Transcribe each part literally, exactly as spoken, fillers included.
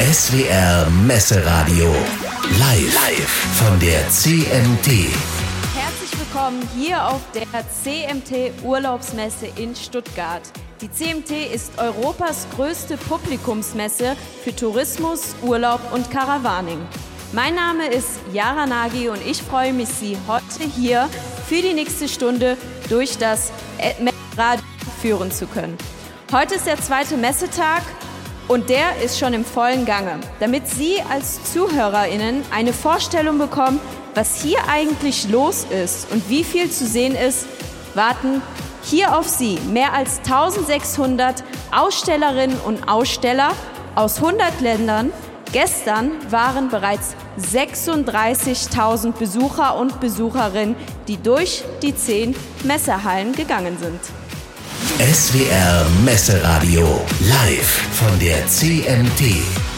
S W R Messeradio. Live, live von der C M T. Herzlich willkommen hier auf der C M T Urlaubsmesse in Stuttgart. Die C M T ist Europas größte Publikumsmesse für Tourismus, Urlaub und Caravaning. Mein Name ist Yara Nagy und ich freue mich, Sie heute hier für die nächste Stunde durch das Messeradio führen zu können. Heute ist der zweite Messetag und der ist schon im vollen Gange. Damit Sie als ZuhörerInnen eine Vorstellung bekommen, was hier eigentlich los ist und wie viel zu sehen ist, warten hier auf Sie mehr als eintausendsechshundert Ausstellerinnen und Aussteller aus hundert Ländern. Gestern waren bereits sechsunddreißigtausend Besucher und Besucherinnen, die durch die zehn Messehallen gegangen sind. S W R Messeradio, live von der C M T.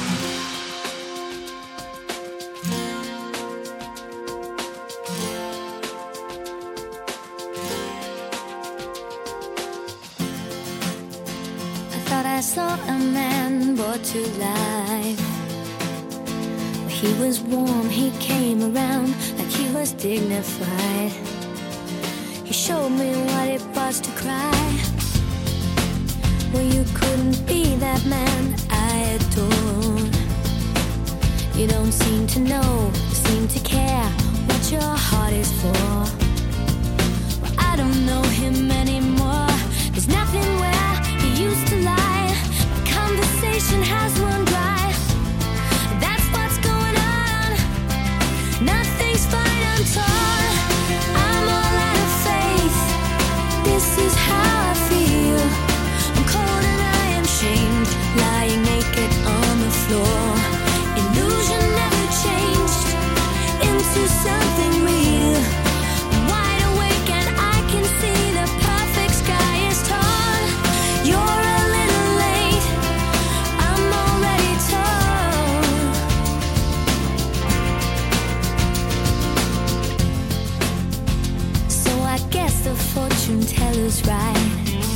I thought I saw a man brought to life. He was warm, he came around like he was dignified. He showed me what it was to cry. Well, you couldn't be that man I adored. You don't seem to know, seem to care what your heart is for. Well, I don't know him anymore. There's nothing where he used to lie. My conversation has run dry. That's what's going on. Nothing's fine, I'm torn. I'm all out of faith. This is how I feel. I'm cold and I am shamed, lying naked on the floor. Illusion never changed into something real. I'm wide awake and I can see the perfect sky is torn. You're a little late, I'm already torn. So I guess the fortune teller's right.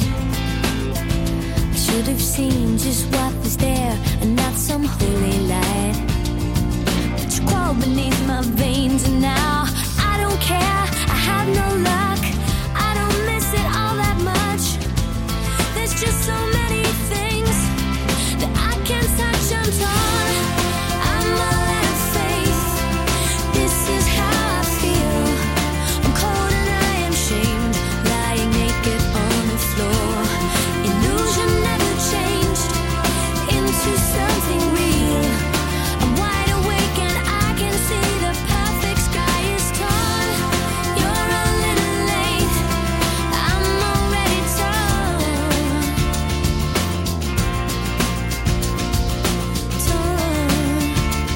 Should have seen just what was there and not some holy light. But you crawled beneath my veins and now I don't care, I have no luck. I don't miss it all that much. There's just so many things that I can't touch, I'm torn. I'm all out of faith. This is how I feel. I'm cold and I am shamed, lying naked on the floor. Illusion never changed into something real. I'm wide awake and I can see the perfect sky is torn. You're a little late, I'm already torn. Torn.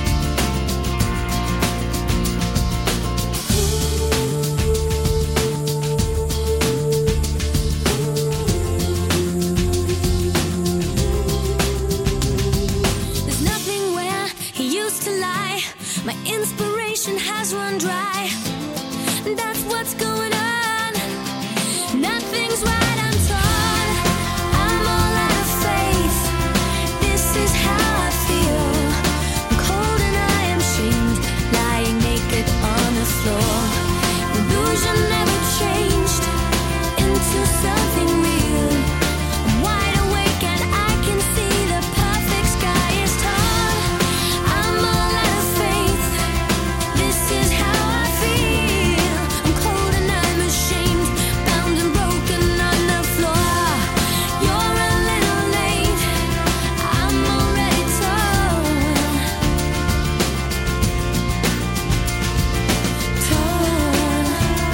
There's nothing where he used to lie. My inspiration has run dry. That's what's going on. Nothing's right, I'm torn. I'm all out of faith. This is how I feel. I'm cold and I am shamed, lying naked on the floor. Illusion never changed into something real. I'm wide awake and I can see the perfect sky is torn. I'm all out of faith. This is how I feel. I'm cold and I'm ashamed, bound and broken on the floor. You're a little late, I'm already torn. Torn.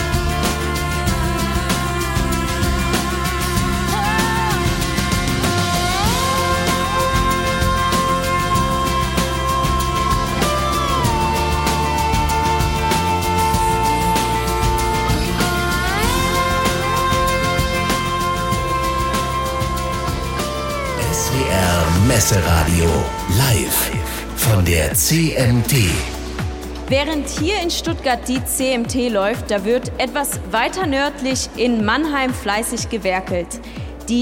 S W R Messeradio, live von der C M T. Während hier in Stuttgart die C M T läuft, da wird etwas weiter nördlich in Mannheim fleißig gewerkelt. Die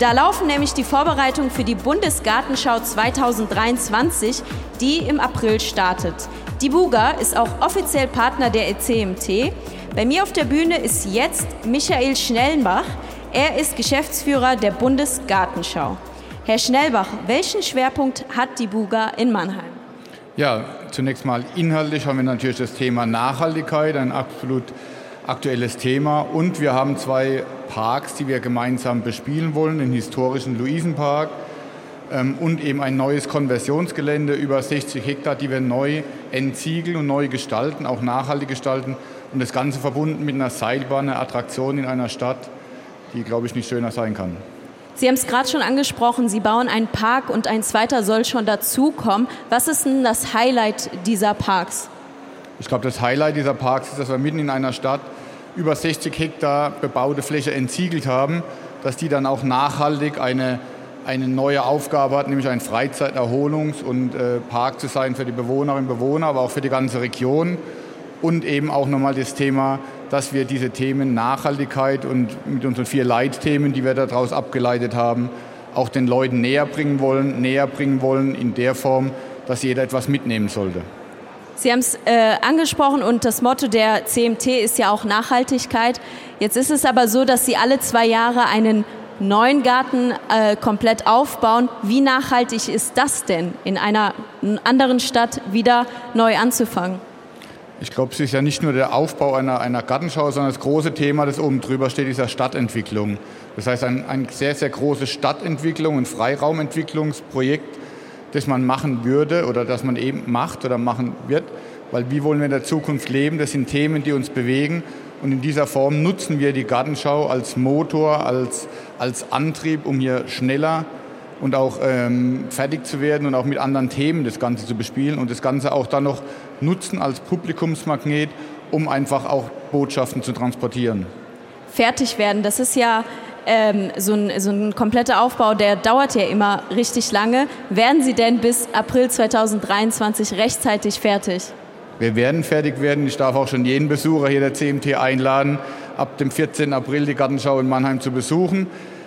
Da laufen nämlich die Vorbereitungen für die Bundesgartenschau zweitausenddreiundzwanzig, die im April startet. Die Buga ist auch offiziell Partner der C M T. Bei mir auf der Bühne ist jetzt Michael Schnellbach. Er ist Geschäftsführer der Bundesgartenschau. Herr Schnellbach, welchen Schwerpunkt hat die Buga in Mannheim? Ja, zunächst mal inhaltlich haben wir natürlich das Thema Nachhaltigkeit, ein absolut aktuelles Thema. Und wir haben zwei Parks, die wir gemeinsam bespielen wollen, den historischen Luisenpark ähm, und eben ein neues Konversionsgelände, über sechzig Hektar, die wir neu entsiegeln und neu gestalten, auch nachhaltig gestalten. Und das Ganze verbunden mit einer Seilbahn, einer Attraktion in einer Stadt, die, glaube ich, nicht schöner sein kann. Sie haben es gerade schon angesprochen, Sie bauen einen Park und ein zweiter soll schon dazukommen. Was ist denn das Highlight dieser Parks? Ich glaube, das Highlight dieser Parks ist, dass wir mitten in einer Stadt über sechzig Hektar bebaute Fläche entsiegelt haben, dass die dann auch nachhaltig eine, eine neue Aufgabe hat, nämlich ein Freizeit-, Erholungs- und äh, Park zu sein für die Bewohnerinnen und Bewohner, aber auch für die ganze Region. Und eben auch nochmal das Thema, dass wir diese Themen Nachhaltigkeit und mit unseren vier Leitthemen, die wir daraus abgeleitet haben, auch den Leuten näher bringen wollen, näher bringen wollen in der Form, dass jeder etwas mitnehmen sollte. Sie haben es äh, angesprochen und das Motto der C M T ist ja auch Nachhaltigkeit. Jetzt ist es aber so, dass Sie alle zwei Jahre einen neuen Garten äh, komplett aufbauen. Wie nachhaltig ist das denn, in einer anderen Stadt wieder neu anzufangen? Ich glaube, es ist ja nicht nur der Aufbau einer, einer Gartenschau, sondern das große Thema, das oben drüber steht, ist ja Stadtentwicklung. Das heißt, ein, ein sehr, sehr großes Stadtentwicklung, ein Freiraumentwicklungsprojekt, das man machen würde oder das man eben macht oder machen wird. Weil wie wollen wir in der Zukunft leben? Das sind Themen, die uns bewegen. Und in dieser Form nutzen wir die Gartenschau als Motor, als, als Antrieb, um hier schneller und auch ähm, fertig zu werden und auch mit anderen Themen das Ganze zu bespielen und das Ganze auch dann noch nutzen als Publikumsmagnet, um einfach auch Botschaften zu transportieren. Fertig werden, das ist ja ähm, so, ein, so ein kompletter Aufbau, der dauert ja immer richtig lange. Werden Sie denn bis April zweitausenddreiundzwanzig rechtzeitig fertig? Wir werden fertig werden. Ich darf auch schon jeden Besucher hier der C M T einladen, ab dem vierzehnten April die Gartenschau in Mannheim zu besuchen.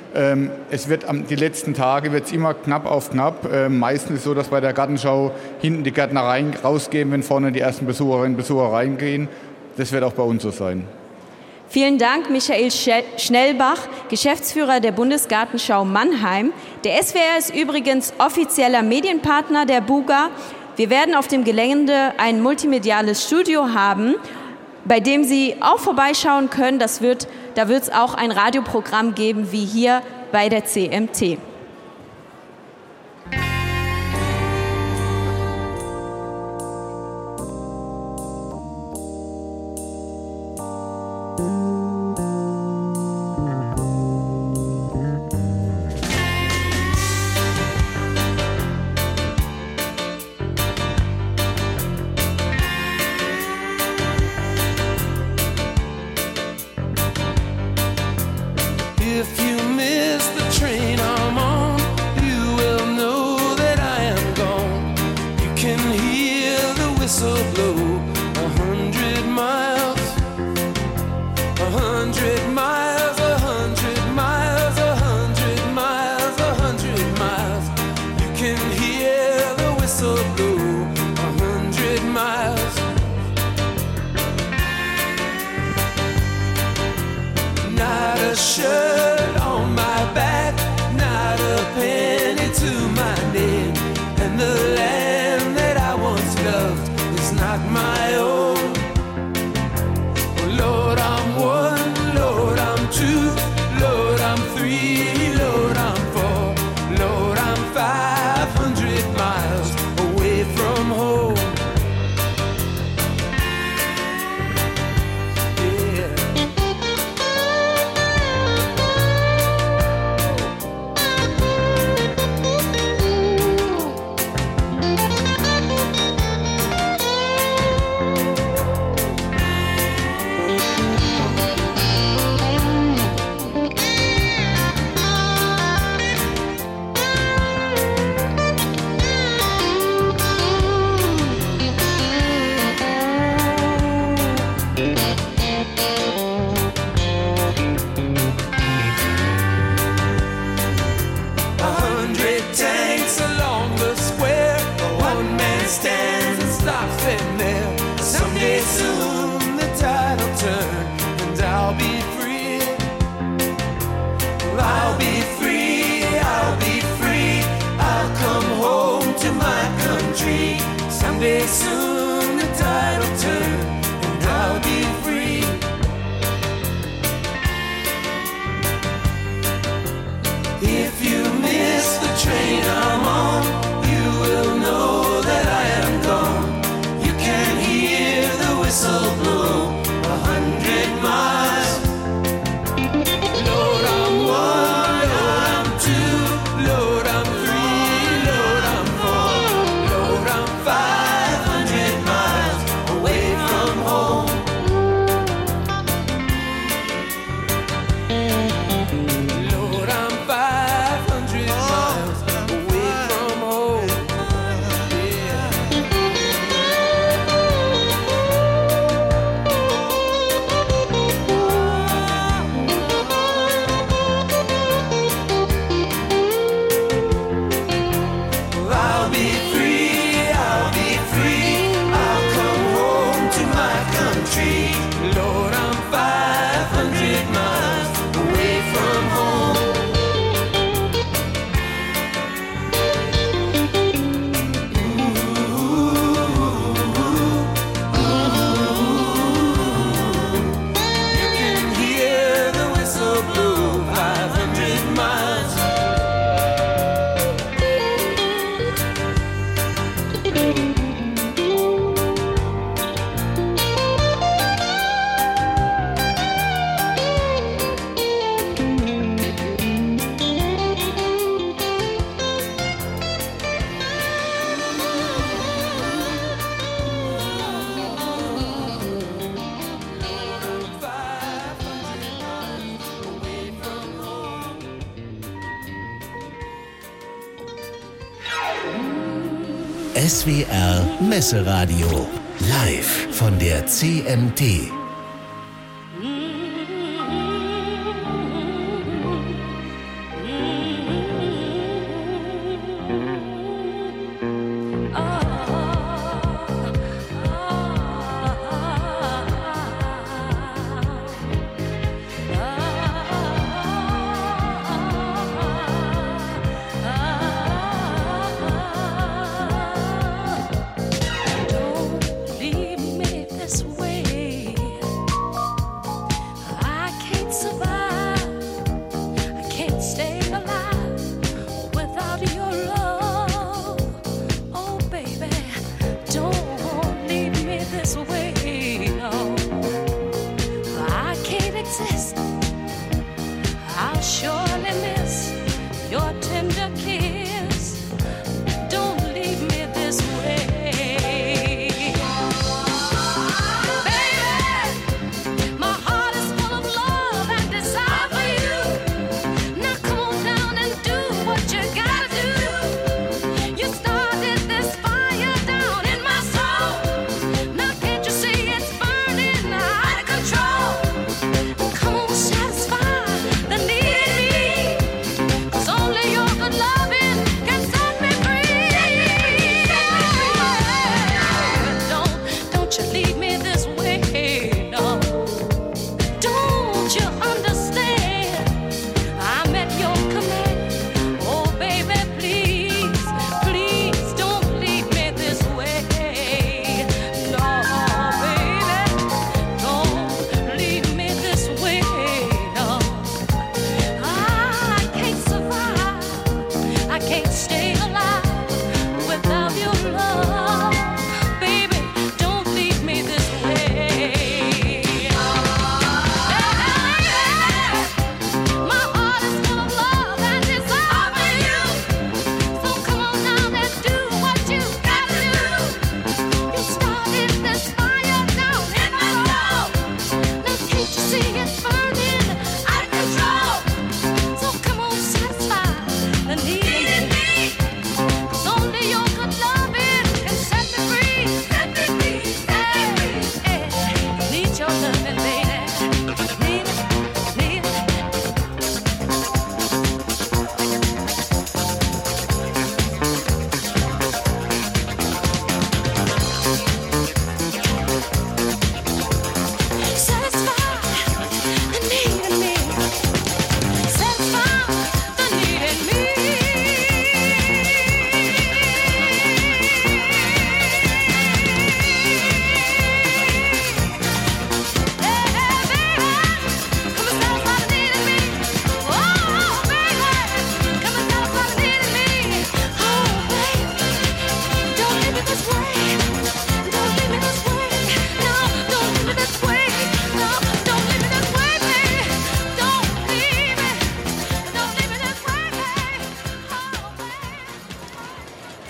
Es wird die letzten Tage wird es immer knapp auf knapp. Meistens ist es so, dass bei der Gartenschau hinten die Gärtner rein, rausgehen, wenn vorne die ersten Besucherinnen und Besucher reingehen. Das wird auch bei uns so sein. Vielen Dank, Michael Schnellbach, Geschäftsführer der Bundesgartenschau Mannheim. Der S W R ist übrigens offizieller Medienpartner der Buga. Wir werden auf dem Gelände ein multimediales Studio haben, bei dem Sie auch vorbeischauen können. Das wird, da wird es auch ein Radioprogramm geben, wie hier bei der C M T. If you miss the train I'm on, you will know that I am gone. You can hear the whistle blow a hundred miles, a hundred miles, a hundred miles, a hundred miles, a hundred miles. You can hear the whistle blow a hundred miles. Not a shirt on my back, not a penny to my name, and the land that I once loved is not my own. Oh, Lord, I'm one, Lord, I'm two, Lord, I'm three, Lord, I'm four, Lord, I'm five hundred miles away from home. Yeah. been there. Someday soon the tide will turn and I'll be free. I'll be free, I'll be free. I'll come home to my country. Someday soon the tide will turn and I'll be free. If you miss the train I'm on, you will know that I am gone. You can hear the whistle blow a hundred miles. Lord, I'm one, Lord, I'm two, Lord, I'm three, Lord, I'm four, Lord, I'm five hundred miles away from home. Lord, I'm five hundred miles away from home. Yeah. I'll be free, I'll be free. I'll come home to my country. Lord, I'm five hundred miles away from home. You can hear the whistle blow five hundred miles. S W R Messeradio. Live von der C M T. Don't leave me this way.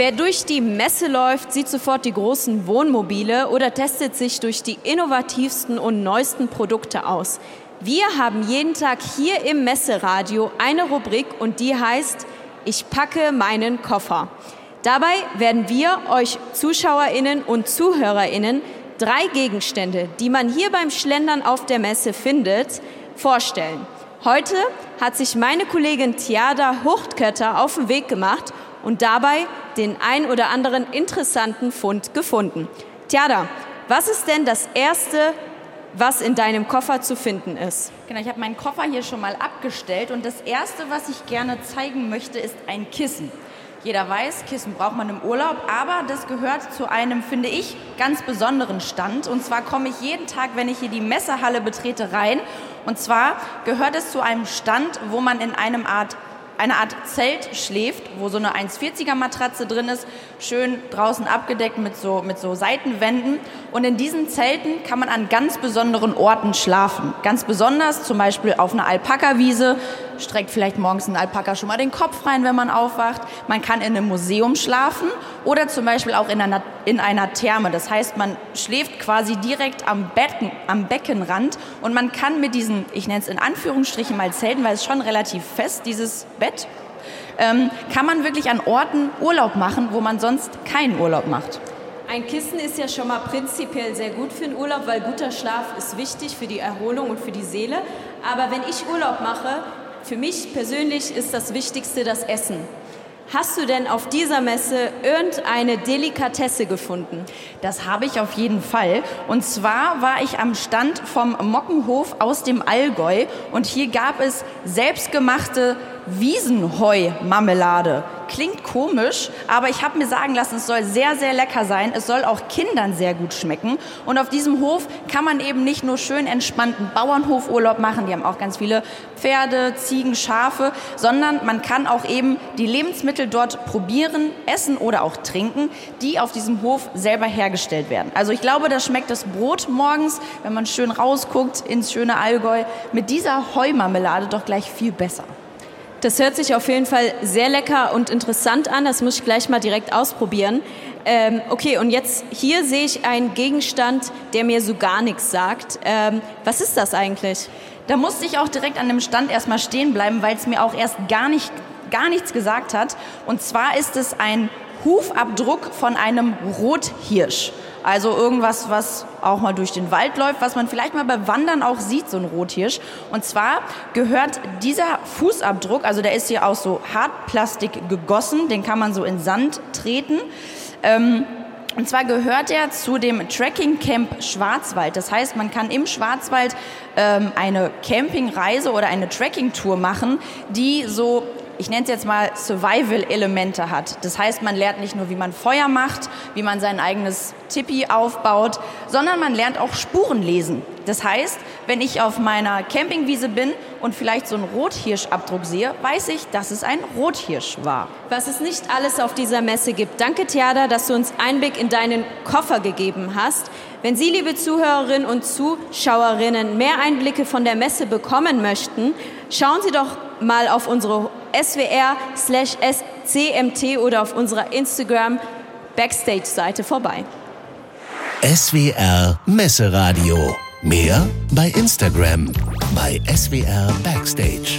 Wer durch die Messe läuft, sieht sofort die großen Wohnmobile oder testet sich durch die innovativsten und neuesten Produkte aus. Wir haben jeden Tag hier im Messeradio eine Rubrik und die heißt Ich packe meinen Koffer. Dabei werden wir euch ZuschauerInnen und ZuhörerInnen drei Gegenstände, die man hier beim Schlendern auf der Messe findet, vorstellen. Heute hat sich meine Kollegin Tjada Hurtkötter auf den Weg gemacht und dabei den ein oder anderen interessanten Fund gefunden. Tjada, was ist denn das Erste, was in deinem Koffer zu finden ist? Genau, ich habe meinen Koffer hier schon mal abgestellt und das Erste, was ich gerne zeigen möchte, ist ein Kissen. Jeder weiß, Kissen braucht man im Urlaub, aber das gehört zu einem, finde ich, ganz besonderen Stand. Und zwar komme ich jeden Tag, wenn ich hier die Messehalle betrete, rein. Und zwar gehört es zu einem Stand, wo man in einem Art eine Art Zelt schläft, wo so eine eins vierziger Matratze drin ist, schön draußen abgedeckt mit so, mit so Seitenwänden. Und in diesen Zelten kann man an ganz besonderen Orten schlafen. Ganz besonders zum Beispiel auf einer Alpaka-Wiese, streckt vielleicht morgens ein Alpaka schon mal den Kopf rein, wenn man aufwacht. Man kann in einem Museum schlafen oder zum Beispiel auch in einer, in einer Therme. Das heißt, man schläft quasi direkt am, Becken, am Beckenrand und man kann mit diesen, ich nenne es in Anführungsstrichen mal Zelten, weil es schon relativ fest, dieses Bett, ähm, kann man wirklich an Orten Urlaub machen, wo man sonst keinen Urlaub macht. Ein Kissen ist ja schon mal prinzipiell sehr gut für den Urlaub, weil guter Schlaf ist wichtig für die Erholung und für die Seele. Aber wenn ich Urlaub mache, für mich persönlich ist das Wichtigste das Essen. Hast du denn auf dieser Messe irgendeine Delikatesse gefunden? Das habe ich auf jeden Fall. Und zwar war ich am Stand vom Mockenhof aus dem Allgäu und hier gab es selbstgemachte Wiesenheu-Marmelade. Klingt komisch, aber ich habe mir sagen lassen, es soll sehr, sehr lecker sein. Es soll auch Kindern sehr gut schmecken. Und auf diesem Hof kann man eben nicht nur schön entspannten Bauernhofurlaub machen, die haben auch ganz viele Pferde, Ziegen, Schafe, sondern man kann auch eben die Lebensmittel dort probieren, essen oder auch trinken, die auf diesem Hof selber hergestellt werden. Also ich glaube, da schmeckt das Brot morgens, wenn man schön rausguckt ins schöne Allgäu, mit dieser Heumarmelade doch gleich viel besser. Das hört sich auf jeden Fall sehr lecker und interessant an. Das muss ich gleich mal direkt ausprobieren. Ähm, okay, und jetzt hier sehe ich einen Gegenstand, der mir so gar nichts sagt. Ähm, was ist das eigentlich? Da musste ich auch direkt an dem Stand erstmal stehen bleiben, weil es mir auch erst gar, nicht, gar nichts gesagt hat. Und zwar ist es ein Hufabdruck von einem Rothirsch. Also irgendwas, was auch mal durch den Wald läuft, was man vielleicht mal beim Wandern auch sieht, so ein Rothirsch. Und zwar gehört dieser Fußabdruck, also der ist hier aus so Hartplastik gegossen, den kann man so in Sand treten. Ähm, und zwar gehört er zu dem Trekking Camp Schwarzwald. Das heißt, man kann im Schwarzwald ähm, eine Campingreise oder eine Trekkingtour machen, die so, ich nenne es jetzt mal Survival-Elemente hat. Das heißt, man lernt nicht nur, wie man Feuer macht, wie man sein eigenes Tipi aufbaut, sondern man lernt auch Spuren lesen. Das heißt, wenn ich auf meiner Campingwiese bin und vielleicht so einen Rothirschabdruck sehe, weiß ich, dass es ein Rothirsch war. Was es nicht alles auf dieser Messe gibt. Danke, Tjada, dass du uns Einblick in deinen Koffer gegeben hast. Wenn Sie, liebe Zuhörerinnen und Zuschauerinnen, mehr Einblicke von der Messe bekommen möchten, schauen Sie doch mal auf unsere S W R slash C M T oder auf unserer Instagram Backstage-Seite vorbei. S W R Messeradio. Mehr bei Instagram bei S W R Backstage.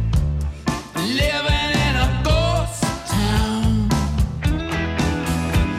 Living in a ghost town.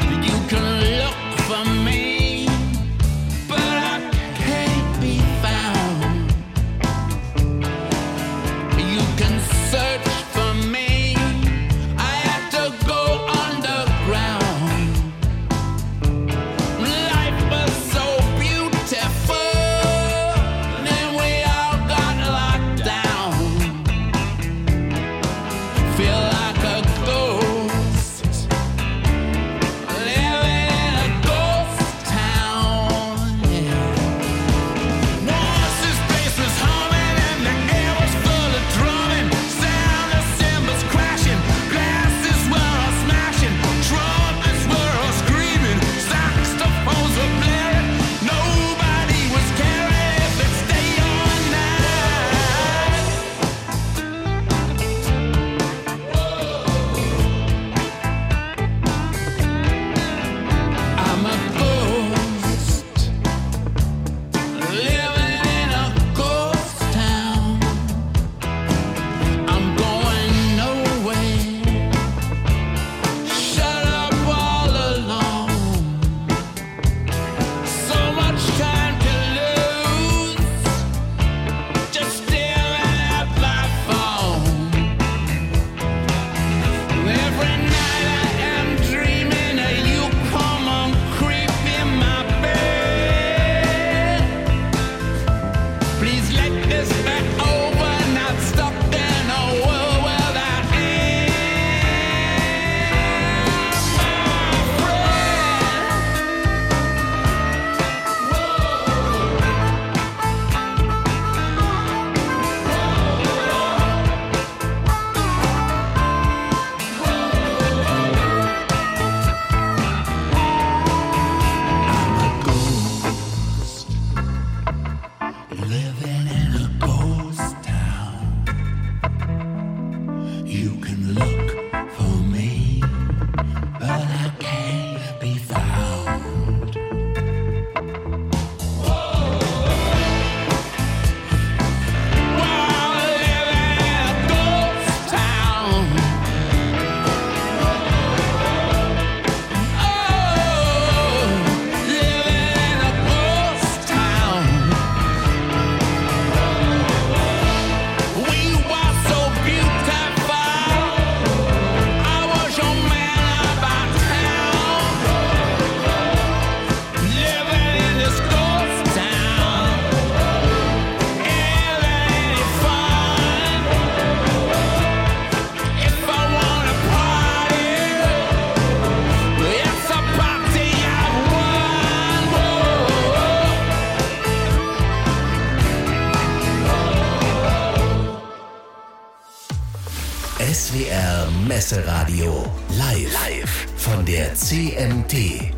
living in a ghost town. You can look for me, but I can't be found. S W R Messeradio live, live von der C M T.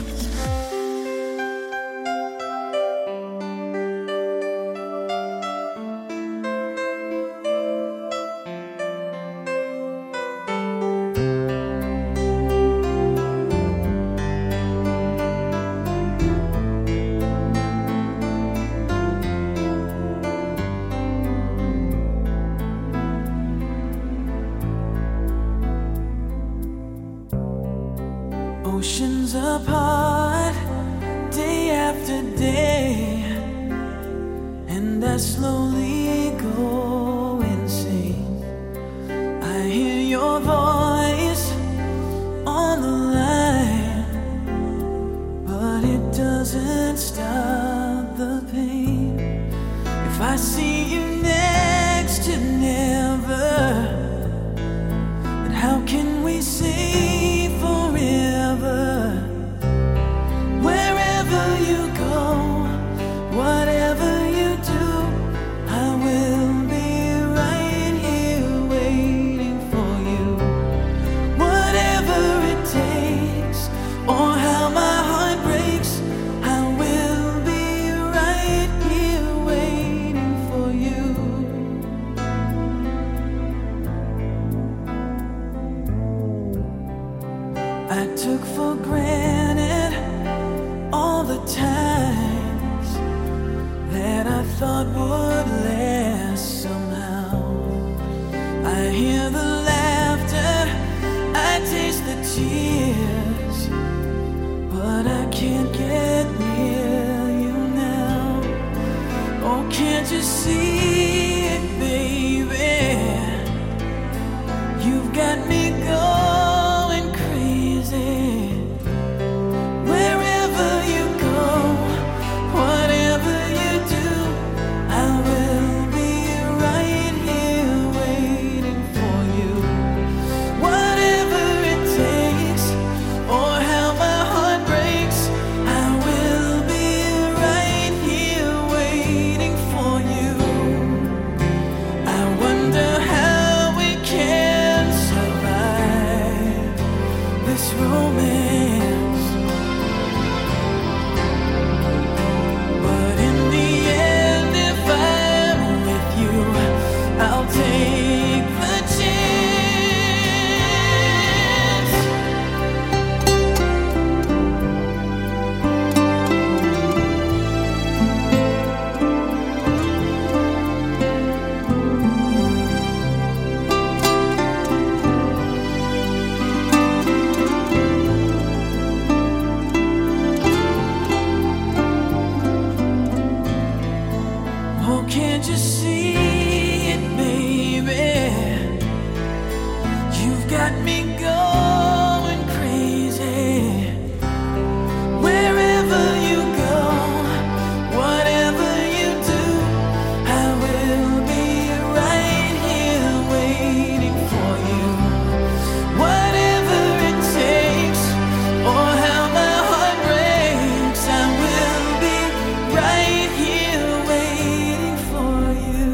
Oceans apart, day after day, and I slowly go insane. I hear your voice on the line, but it doesn't stop the pain. If I see you next to never, then how can we say forever? Wherever you go, whatever you do, I will be right here waiting for you. Whatever it takes, or how my heart breaks, I will be right here waiting for you. I took for granted all the times that I thought would last somehow. I hear the laughter, I taste the tears, but I can't get near you now. Oh, can't you see it, baby? You've got me going crazy. Wherever you go, whatever you do, I will be right here waiting for you. Whatever it takes, or how my heart breaks, I will be right here waiting for you. I wonder how we can survive this romance, but in the end, if I'm with you, I'll take the chance. Oh, can't you see it, baby? You've got me going crazy. Wherever you go, whatever you do, I will be right here waiting for you. Whatever it takes, or how my heart breaks, I will be right here waiting for you.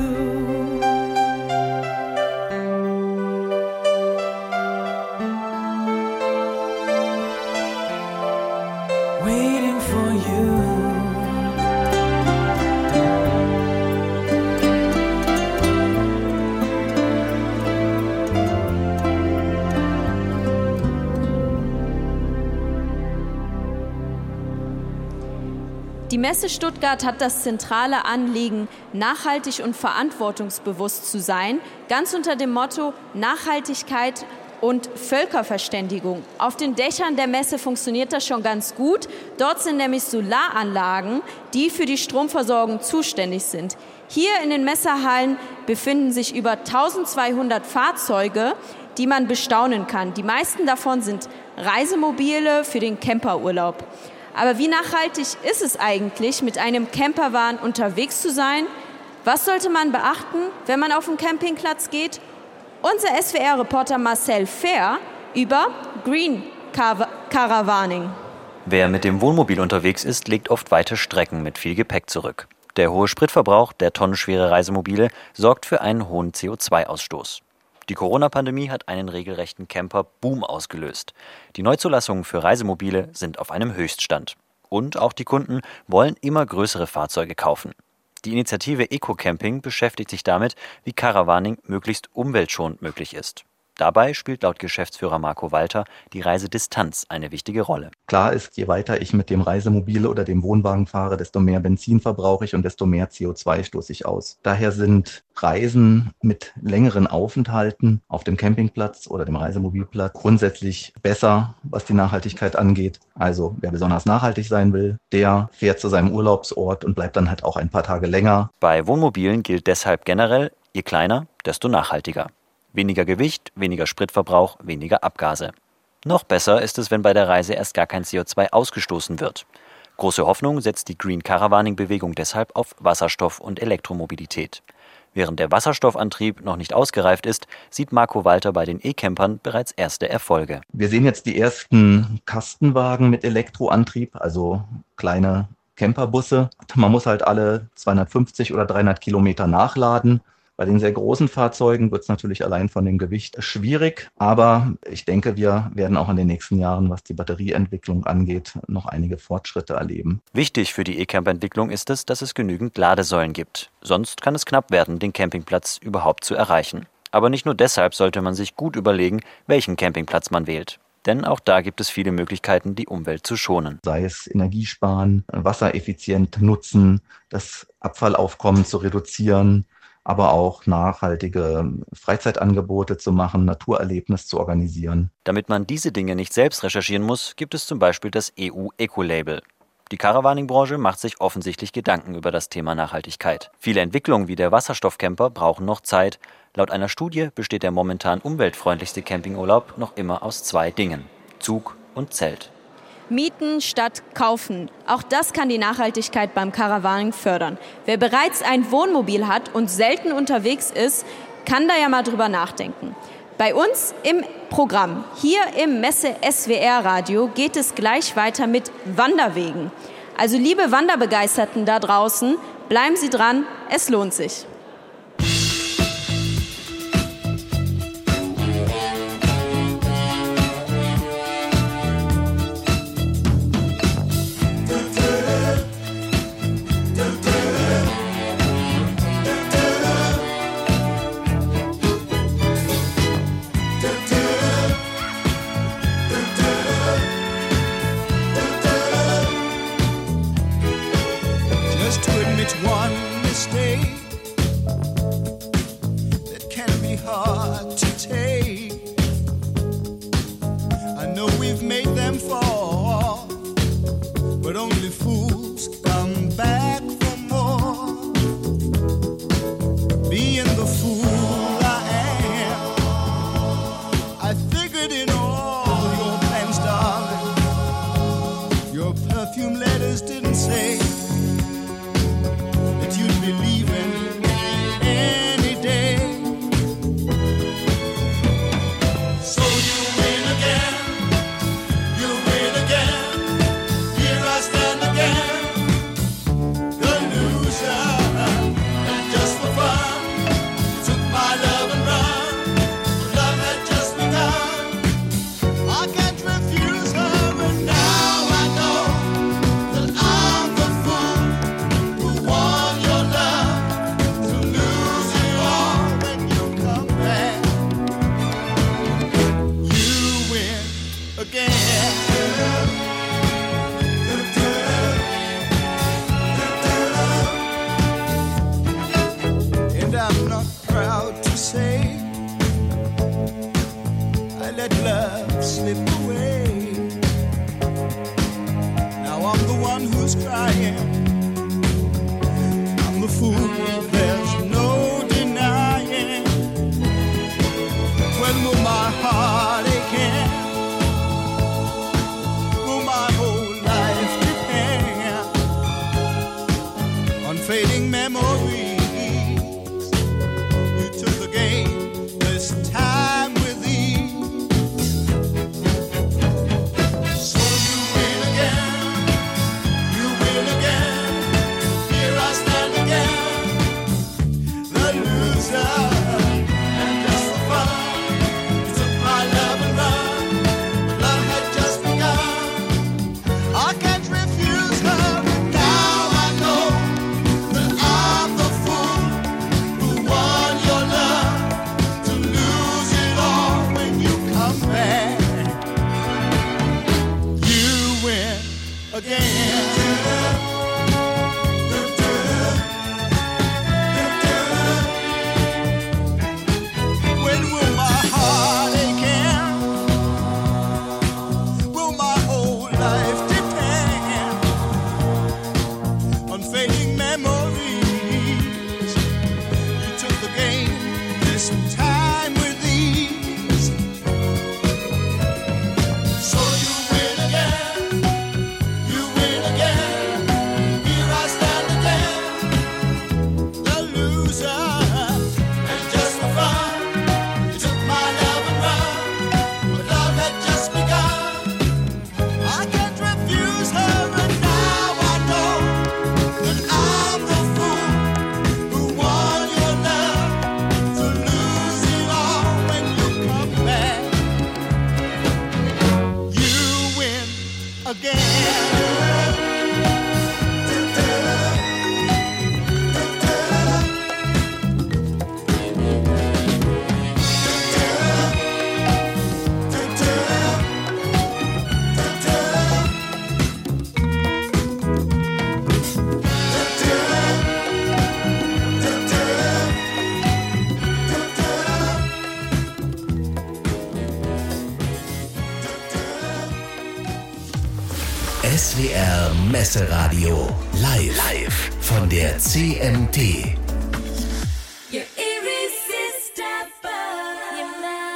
Die Messe Stuttgart hat das zentrale Anliegen, nachhaltig und verantwortungsbewusst zu sein, ganz unter dem Motto Nachhaltigkeit und Völkerverständigung. Auf den Dächern der Messe funktioniert das schon ganz gut. Dort sind nämlich Solaranlagen, die für die Stromversorgung zuständig sind. Hier in den Messehallen befinden sich über eintausendzweihundert Fahrzeuge, die man bestaunen kann. Die meisten davon sind Reisemobile für den Camperurlaub. Aber wie nachhaltig ist es eigentlich, mit einem Campervan unterwegs zu sein? Was sollte man beachten, wenn man auf den Campingplatz geht? Unser S W R-Reporter Marcel Fehr über Green Caravaning. Wer mit dem Wohnmobil unterwegs ist, legt oft weite Strecken mit viel Gepäck zurück. Der hohe Spritverbrauch der tonnenschwere Reisemobile sorgt für einen hohen C O zwei Ausstoß. Die Corona-Pandemie hat einen regelrechten Camper-Boom ausgelöst. Die Neuzulassungen für Reisemobile sind auf einem Höchststand. Und auch die Kunden wollen immer größere Fahrzeuge kaufen. Die Initiative Eco-Camping beschäftigt sich damit, wie Caravaning möglichst umweltschonend möglich ist. Dabei spielt laut Geschäftsführer Marco Walter die Reisedistanz eine wichtige Rolle. Klar ist, je weiter ich mit dem Reisemobil oder dem Wohnwagen fahre, desto mehr Benzin verbrauche ich und desto mehr C O zwei stoße ich aus. Daher sind Reisen mit längeren Aufenthalten auf dem Campingplatz oder dem Reisemobilplatz grundsätzlich besser, was die Nachhaltigkeit angeht. Also wer besonders nachhaltig sein will, der fährt zu seinem Urlaubsort und bleibt dann halt auch ein paar Tage länger. Bei Wohnmobilen gilt deshalb generell, je kleiner, desto nachhaltiger. Weniger Gewicht, weniger Spritverbrauch, weniger Abgase. Noch besser ist es, wenn bei der Reise erst gar kein C O zwei ausgestoßen wird. Große Hoffnung setzt die Green Caravaning-Bewegung deshalb auf Wasserstoff- und Elektromobilität. Während der Wasserstoffantrieb noch nicht ausgereift ist, sieht Marco Walter bei den E-Campern bereits erste Erfolge. Wir sehen jetzt die ersten Kastenwagen mit Elektroantrieb, also kleine Camperbusse. Man muss halt alle zweihundertfünfzig oder dreihundert Kilometer nachladen. Bei den sehr großen Fahrzeugen wird es natürlich allein von dem Gewicht schwierig, aber ich denke, wir werden auch in den nächsten Jahren, was die Batterieentwicklung angeht, noch einige Fortschritte erleben. Wichtig für die E-Camper-Entwicklung ist es, dass es genügend Ladesäulen gibt. Sonst kann es knapp werden, den Campingplatz überhaupt zu erreichen. Aber nicht nur deshalb sollte man sich gut überlegen, welchen Campingplatz man wählt. Denn auch da gibt es viele Möglichkeiten, die Umwelt zu schonen. Sei es Energiesparen, wassereffizient nutzen, das Abfallaufkommen zu reduzieren, aber auch nachhaltige Freizeitangebote zu machen, Naturerlebnis zu organisieren. Damit man diese Dinge nicht selbst recherchieren muss, gibt es zum Beispiel das E U-Eco-Label. Die Caravaning-Branche macht sich offensichtlich Gedanken über das Thema Nachhaltigkeit. Viele Entwicklungen wie der Wasserstoffcamper brauchen noch Zeit. Laut einer Studie besteht der momentan umweltfreundlichste Campingurlaub noch immer aus zwei Dingen: Zug und Zelt. Mieten statt kaufen. Auch das kann die Nachhaltigkeit beim Caravaning fördern. Wer bereits ein Wohnmobil hat und selten unterwegs ist, kann da ja mal drüber nachdenken. Bei uns im Programm, hier im Messe S W R Radio, geht es gleich weiter mit Wanderwegen. Also liebe Wanderbegeisterten da draußen, bleiben Sie dran, es lohnt sich. Just to admit one mistake that can be hard to take. I know we've made them fall, but only fools come back for more. Being the fool I am, I figured in all your plans, darling, your perfume letters didn't say you'd be leaving any day. I'm not proud to say I let love slip away. Now I'm the one who's crying. I'm the fool, there's no denying. When will my heart again? Will my whole life depend on fading memories? You took the game this time with ease. So you win again, you win again. Here I stand again, the loser. And just for fun, you took my love and run. But love had just begun. I can't refuse her, but now I know that I'm the fool who won your love, to lose it all when you come back. You win again. When will my heart again? Will my whole life depend on fading memories? You took the game this time with ease. So you win again, you win again. Here I stand again, the loser. And just for fun, you took my love and run. But love had just begun. I can't refuse her, and now I know that I'm the fool who won your love, to lose it all when you come back. You win again. S W R Messeradio live, live von der C M T. You're irresistible. You're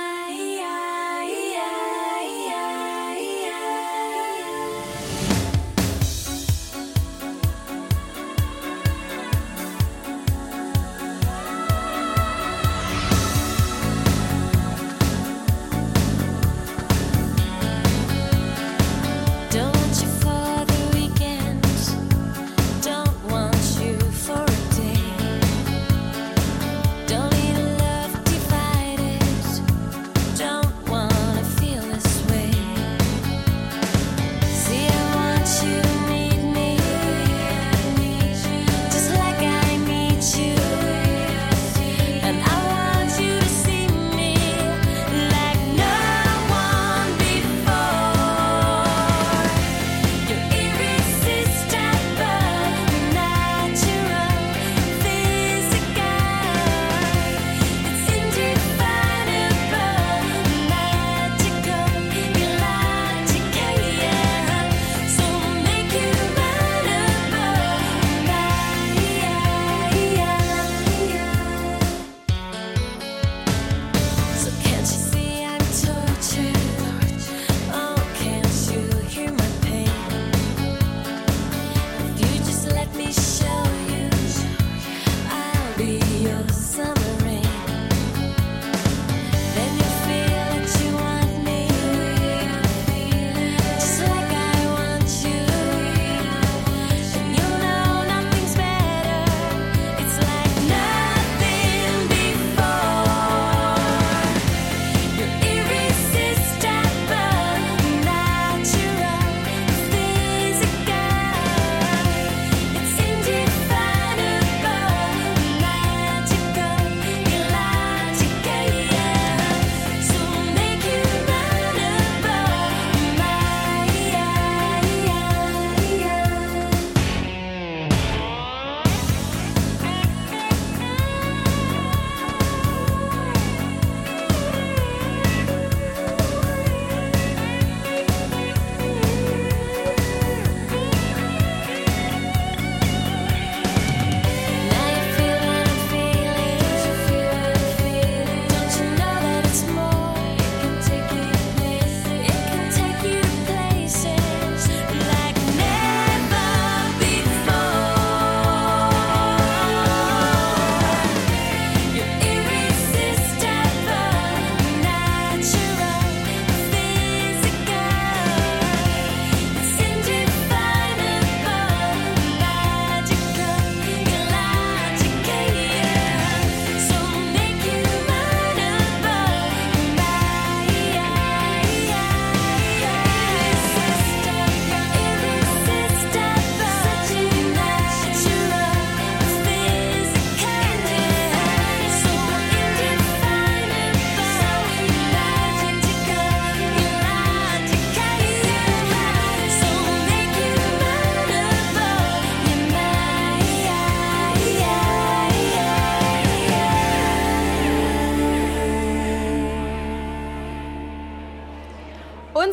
Don't you for the weekend, don't want you for a day.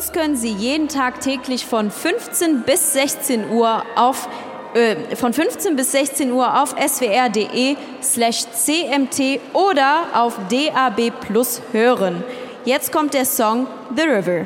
Uns können Sie jeden Tag täglich von fünfzehn bis sechzehn Uhr auf äh, von fünfzehn bis sechzehn Uhr auf swr.de slash cmt oder auf D A B Plus hören. Jetzt kommt der Song The River.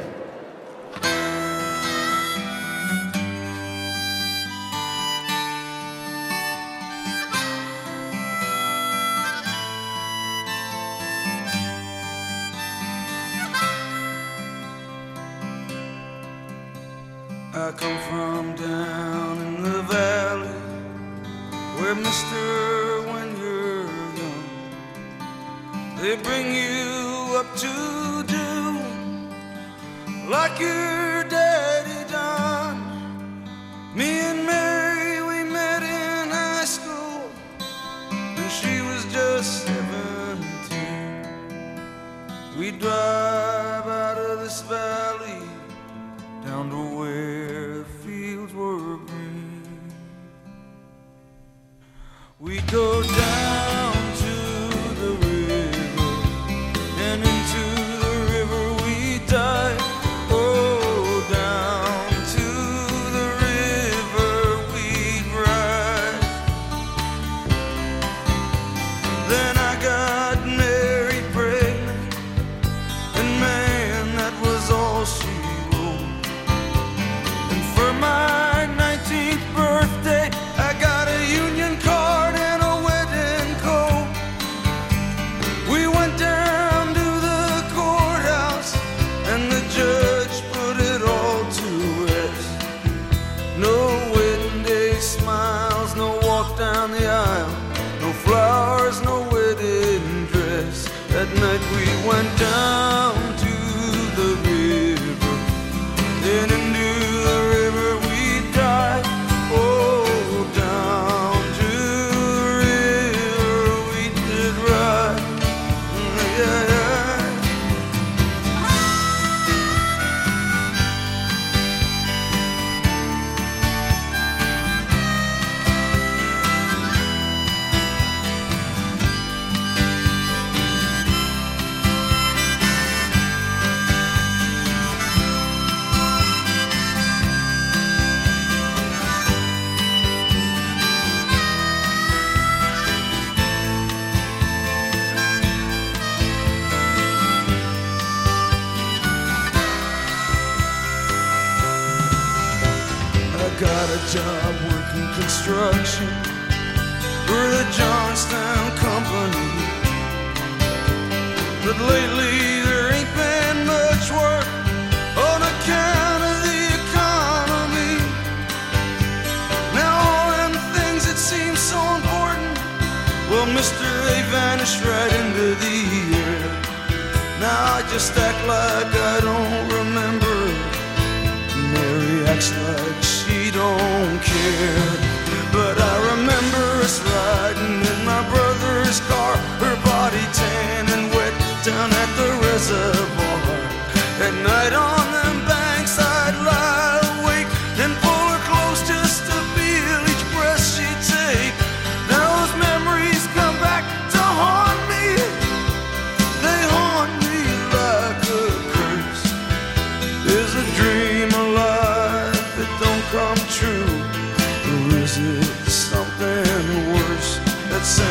I come from down in the valley where, mister, when you're young, they bring you up to do like your daddy done. Me and Mary, we met in high school and she was just seventeen. We drive out of this valley down to where fields were green. We go down to the river, and into the river we dive. Oh, down to the river we ride. Then I got Mary pregnant, and man, that was all she. For my nineteenth birthday, I got a union card and a wedding coat. We went down to the courthouse and the judge put it all to rest. No wedding day smiles, no walk down the aisle, no flowers, no wedding dress. That night we went down to the river, then into the river we dive. Oh, down to the river we did ride. Yeah, yeah. Got a job working construction for the Johnstown Company, but lately there ain't been much work on account of the economy. Now all them things that seem so important, well, mister, they vanished right into the air. Now I just act like I don't remember. Mary acts like she don't care, but I remember us riding in my brother's car, her body tan and wet down at the reservoir. At night on them banks I'd lie awake and pull her close just to feel each breath she'd take. Now those memories come back to haunt me. They haunt me like a curse. Is a dream alive that don't come true, or is it something worse? That's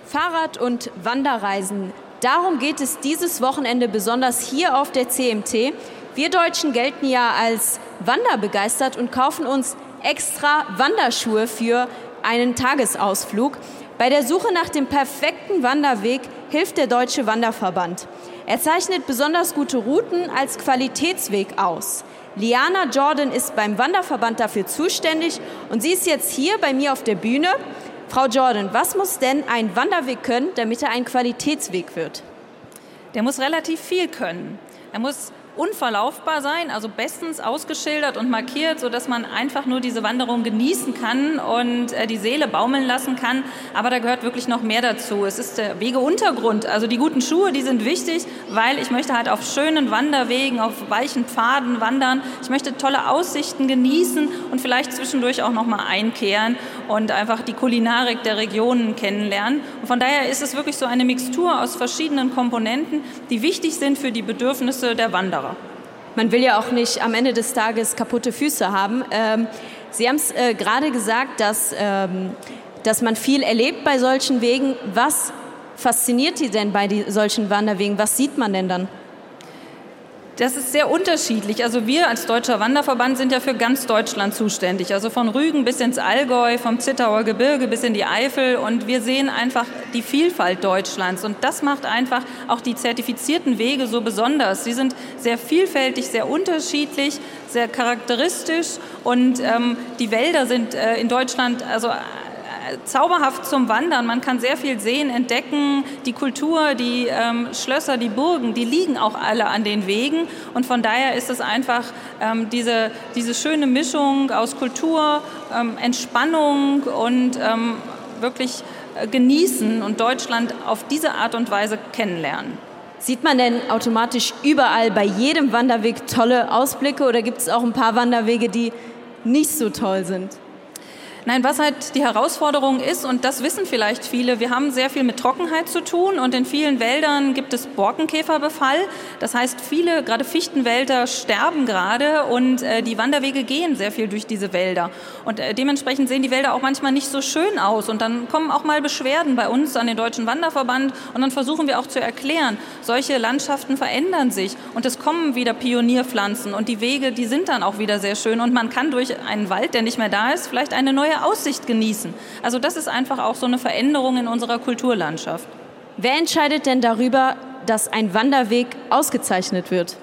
Fahrrad- und Wanderreisen. Darum geht es dieses Wochenende besonders hier auf der C M T. Wir Deutschen gelten ja als wanderbegeistert und kaufen uns extra Wanderschuhe für einen Tagesausflug. Bei der Suche nach dem perfekten Wanderweg hilft der Deutsche Wanderverband. Er zeichnet besonders gute Routen als Qualitätsweg aus. Liana Jordan ist beim Wanderverband dafür zuständig und sie ist jetzt hier bei mir auf der Bühne. Frau Jordan, was muss denn ein Wanderweg können, damit er ein Qualitätsweg wird? Der muss relativ viel können. Er muss unverlaufbar sein, also bestens ausgeschildert und markiert, sodass man einfach nur diese Wanderung genießen kann und äh, die Seele baumeln lassen kann. Aber da gehört wirklich noch mehr dazu. Es ist der Wegeuntergrund. Also die guten Schuhe, die sind wichtig, weil ich möchte halt auf schönen Wanderwegen, auf weichen Pfaden wandern. Ich möchte tolle Aussichten genießen und vielleicht zwischendurch auch noch mal einkehren und einfach die Kulinarik der Regionen kennenlernen. Und von daher ist es wirklich so eine Mixtur aus verschiedenen Komponenten, die wichtig sind für die Bedürfnisse der Wanderer. Man will ja auch nicht am Ende des Tages kaputte Füße haben. Ähm, Sie haben es äh, gerade gesagt, dass, ähm, dass man viel erlebt bei solchen Wegen. Was fasziniert Sie denn bei die, solchen Wanderwegen? Was sieht man denn dann? Das ist sehr unterschiedlich. Also wir als Deutscher Wanderverband sind ja für ganz Deutschland zuständig. Also von Rügen bis ins Allgäu, vom Zittauer Gebirge bis in die Eifel. Und wir sehen einfach die Vielfalt Deutschlands. Und das macht einfach auch die zertifizierten Wege so besonders. Sie sind sehr vielfältig, sehr unterschiedlich, sehr charakteristisch. Und ähm, die Wälder sind äh, in Deutschland also zauberhaft zum Wandern. Man kann sehr viel sehen, entdecken. Die Kultur, die ähm, Schlösser, die Burgen, die liegen auch alle an den Wegen. Und von daher ist es einfach ähm, diese, diese schöne Mischung aus Kultur, ähm, Entspannung und ähm, wirklich äh, genießen und Deutschland auf diese Art und Weise kennenlernen. Sieht man denn automatisch überall bei jedem Wanderweg tolle Ausblicke oder gibt es auch ein paar Wanderwege, die nicht so toll sind? Nein, was halt die Herausforderung ist, und das wissen vielleicht viele, wir haben sehr viel mit Trockenheit zu tun und in vielen Wäldern gibt es Borkenkäferbefall. Das heißt, viele, gerade Fichtenwälder, sterben gerade und äh, die Wanderwege gehen sehr viel durch diese Wälder. Und äh, dementsprechend sehen die Wälder auch manchmal nicht so schön aus. Und dann kommen auch mal Beschwerden bei uns an den Deutschen Wanderverband und dann versuchen wir auch zu erklären, solche Landschaften verändern sich und es kommen wieder Pionierpflanzen und die Wege, die sind dann auch wieder sehr schön und man kann durch einen Wald, der nicht mehr da ist, vielleicht eine neue Aussicht genießen. Also das ist einfach auch so eine Veränderung in unserer Kulturlandschaft. Wer entscheidet denn darüber, dass ein Wanderweg ausgezeichnet wird?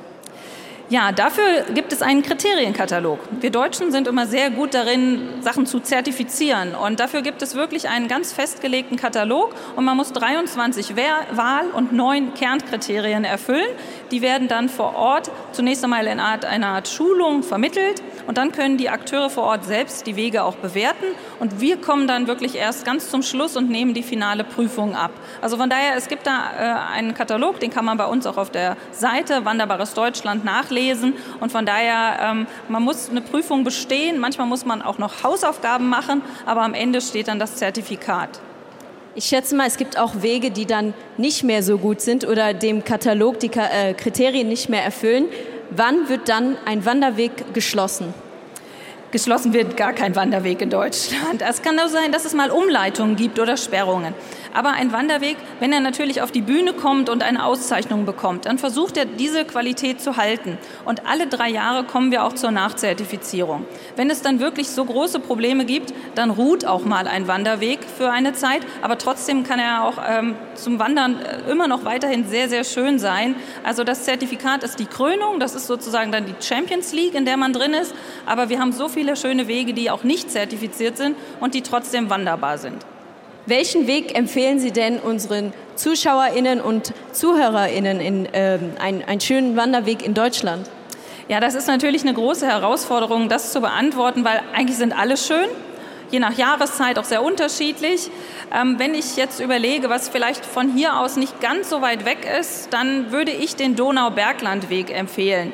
Ja, dafür gibt es einen Kriterienkatalog. Wir Deutschen sind immer sehr gut darin, Sachen zu zertifizieren. Und dafür gibt es wirklich einen ganz festgelegten Katalog. Und man muss dreiundzwanzig Wahl- und neun Kernkriterien erfüllen. Die werden dann vor Ort zunächst einmal in einer Art, einer Art Schulung vermittelt. Und dann können die Akteure vor Ort selbst die Wege auch bewerten. Und wir kommen dann wirklich erst ganz zum Schluss und nehmen die finale Prüfung ab. Also von daher, es gibt da äh, einen Katalog, den kann man bei uns auch auf der Seite Wanderbares Deutschland nachlesen. Und von daher, ähm, man muss eine Prüfung bestehen, manchmal muss man auch noch Hausaufgaben machen, aber am Ende steht dann das Zertifikat. Ich schätze mal, es gibt auch Wege, die dann nicht mehr so gut sind oder dem Katalog die Ka- äh, Kriterien nicht mehr erfüllen. Wann wird dann ein Wanderweg geschlossen? Geschlossen wird gar kein Wanderweg in Deutschland. Es kann nur sein, dass es mal Umleitungen gibt oder Sperrungen. Aber ein Wanderweg, wenn er natürlich auf die Bühne kommt und eine Auszeichnung bekommt, dann versucht er, diese Qualität zu halten. Und alle drei Jahre kommen wir auch zur Nachzertifizierung. Wenn es dann wirklich so große Probleme gibt, dann ruht auch mal ein Wanderweg für eine Zeit. Aber trotzdem kann er auch ähm, zum Wandern immer noch weiterhin sehr, sehr schön sein. Also das Zertifikat ist die Krönung. Das ist sozusagen dann die Champions League, in der man drin ist. Aber wir haben so viele schöne Wege, die auch nicht zertifiziert sind und die trotzdem wanderbar sind. Welchen Weg empfehlen Sie denn unseren ZuschauerInnen und ZuhörerInnen in äh, einen, einen schönen Wanderweg in Deutschland? Ja, das ist natürlich eine große Herausforderung, das zu beantworten, weil eigentlich sind alle schön, je nach Jahreszeit auch sehr unterschiedlich. Ähm, wenn ich jetzt überlege, was vielleicht von hier aus nicht ganz so weit weg ist, dann würde ich den Donau-Bergland-Weg empfehlen.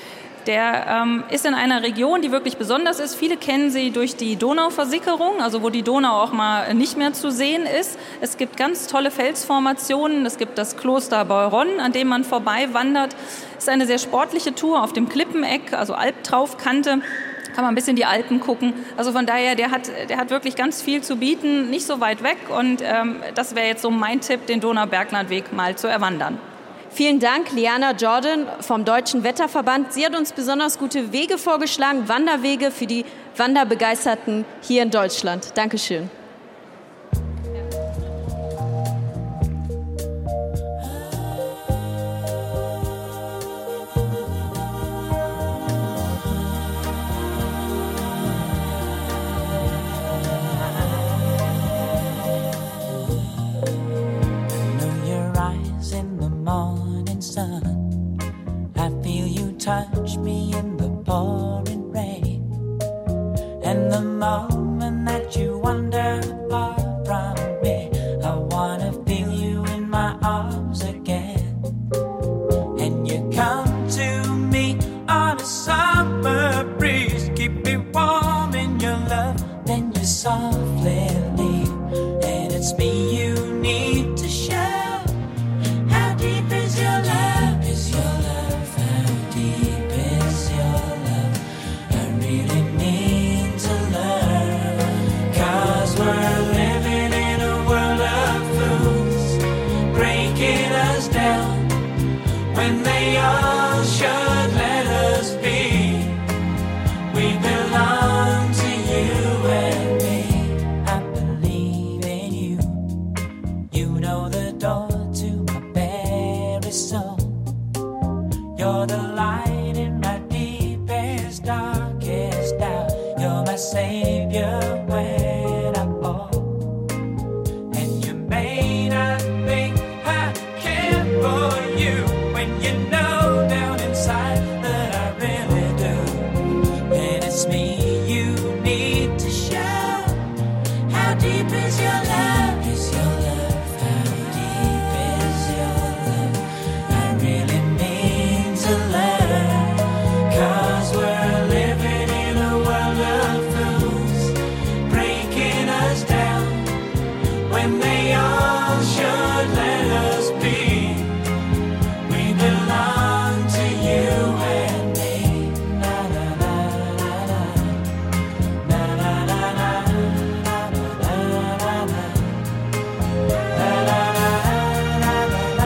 Der ähm, ist in einer Region, die wirklich besonders ist. Viele kennen sie durch die Donauversickerung, also wo die Donau auch mal nicht mehr zu sehen ist. Es gibt ganz tolle Felsformationen. Es gibt das Kloster Beuron, an dem man vorbei wandert. Es ist eine sehr sportliche Tour auf dem Klippeneck, also Albtraufkante. kann man ein bisschen die Alpen gucken. Also von daher, der hat, der hat wirklich ganz viel zu bieten, nicht so weit weg. Und ähm, das wäre jetzt so mein Tipp, den Donauberglandweg mal zu erwandern. Vielen Dank, Liana Jordan vom Deutschen Wetterverband. Sie hat uns besonders gute Wege vorgeschlagen, Wanderwege für die Wanderbegeisterten hier in Deutschland. Dankeschön. Touch me in the pouring rain, and the moment that you wander far from me, I wanna feel you in my arms again. And you come to me on a summer breeze, keep me warm in your love, then you softly leave, and it's me you need to show. How deep is your love? Is your love? When they all should let us be, we belong to you and me. I believe in you. You know the door to my very soul. You're the light in my deepest, darkest doubt. You're my savior when I fall. And you may not think I care for you, when you know down inside that I really do. And it's me you need to show. How deep is your love? Is your love? How deep is your love? I really mean to learn, 'cause we're living in a world of fools, breaking us down when they all should let us be. Belong to you and me. Na na na na na. Na na na na. Na na na na. Na na na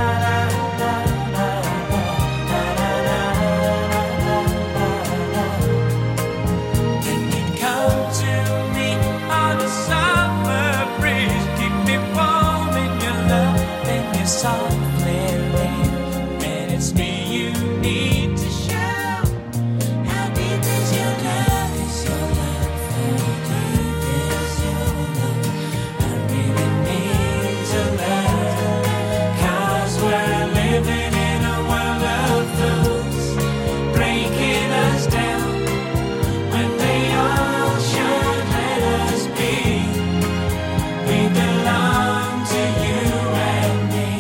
na. Can you come to me on a summer breeze? Keep me warm in your love, then you softly leave. It's me you need to show. How deep is your love? Is your love? How deep is your love? I really need to learn, 'cause we're living in a world of fools, breaking us down when they all should let us be. We belong to you and me.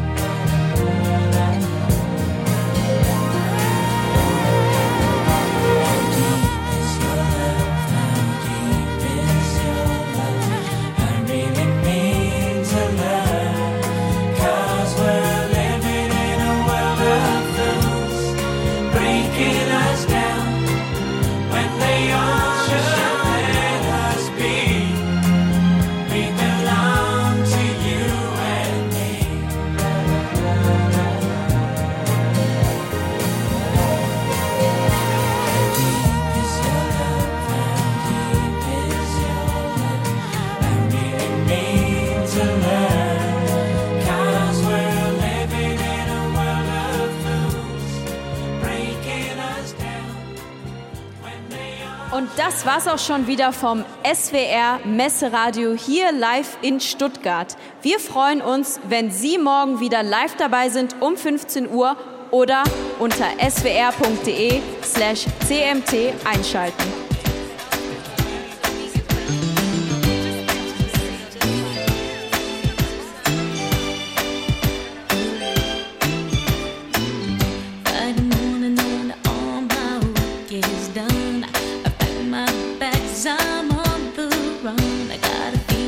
Und das war's auch schon wieder vom S W R Messeradio hier live in Stuttgart. Wir freuen uns, wenn Sie morgen wieder live dabei sind um fünfzehn Uhr oder unter s w r punkt d e slash c m t einschalten. I'm on the run. I gotta feel